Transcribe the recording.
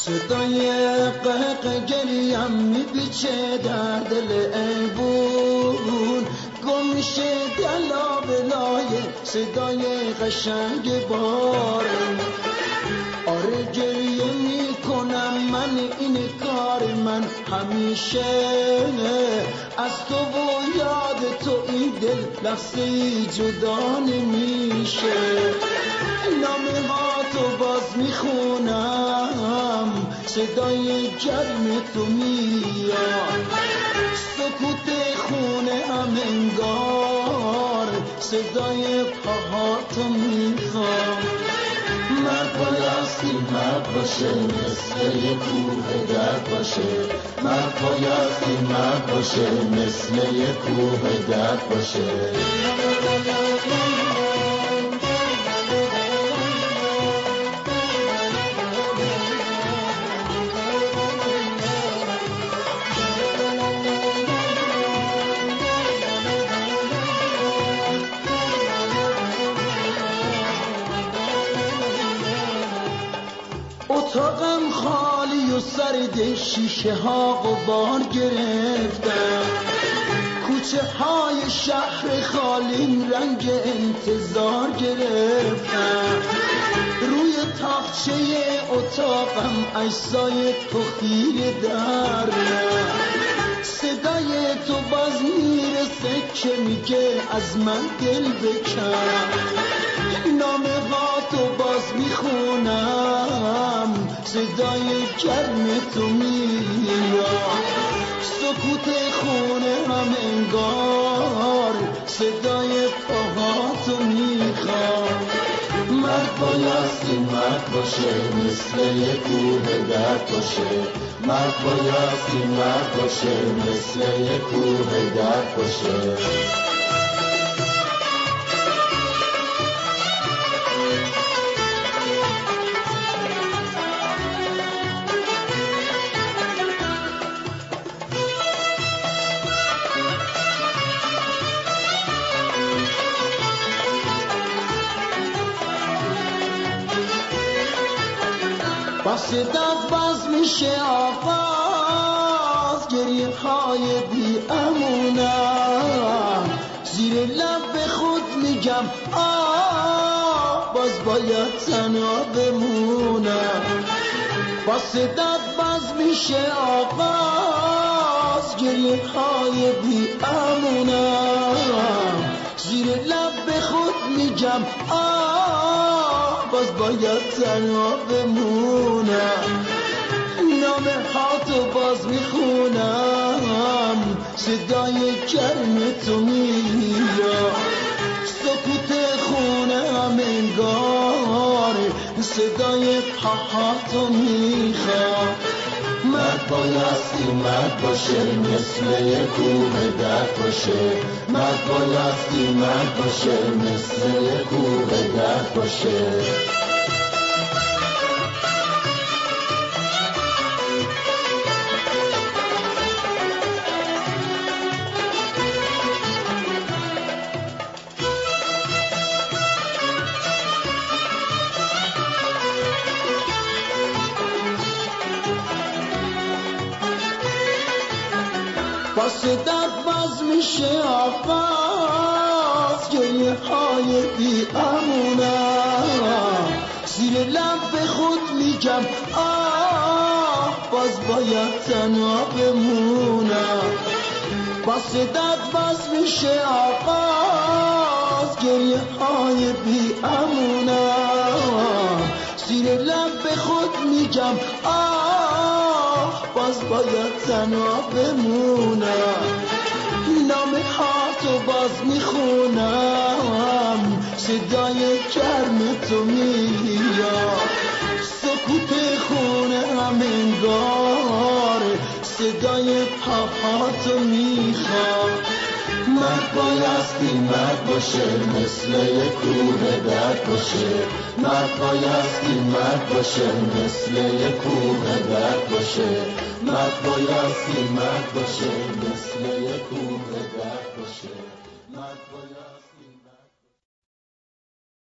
صدای قهق گریم میپیچه در دل ایوون، گم میشه دلا بلای صدای قشنگ بارون. آره گریه میکنم من، این کار من همیشه، از تو و یاد تو این دل لحظه‌ای جدا نمیشه. نامه ها تو باز میخونم، صدای گرم تو میاد، سکوت خونه هم انگار صدای پاهاتو میخوام. مرد بایستی مرد باشه، مثل یه کوه درد باشه. مرد بایستی مرد باشه، مثل یه کوه درد باشه. اتاقم خالی و سرد، شیشه ها غبار گرفتم، کوچه های شهر خالی رنگ انتظار گرفتم. روی تاقچه اتاقم اجزای تو خیره در من، صدای تو باز میرسه که میگه از من دل بکن. نامه ها تو باز میخونم، صدای گرم تو میاد، سکوت خونه هم انگار صدای پاهاتو میخوام. مرد بایستی مرد باشه، مثل یه کوه درد باشه. مرد بایستی مرد باشه، مثل یه کوه درد باشه. با صدات باز میشه آغاز، گریه های بی امونم، زیر لب به خود میگم باز باید تنها بمونم. با صدات باز میشه آغاز، گریه های بی امونم، زیر لب به خود میگم باز باید تنها بمونم. نامه ها تو باز میخونم، صدای گرم تو میاد، سکوت خونه هم انگار صدای پاهاتو میخواد. مرد بایستی مرد باشه، مثل یه کوه درد باشه. مرد بایستی مرد باشه، مثل یه کوه درد باشه. با صدات باز میشه آغاز، گریه های بی امونم، زیر لب به خود میگم باز باید تنها بمونم. با صدات باز میشه آغاز، گریه های بی امونم، زیر لب به خود میگم باز باید تنها بمونم. نامه ها تو باز میخونم، صدای گرم تو میاد، سکوت خونه هم انگار صدای پاهاتو میخواد. مرد بایستی مرد باشه، مثل یه کوه درد باشه. مرد بایستی مرد باشه، مثل یه کوه درد باشه. مرد بایستی مرد باشه، مثل یه کوه درد باشه.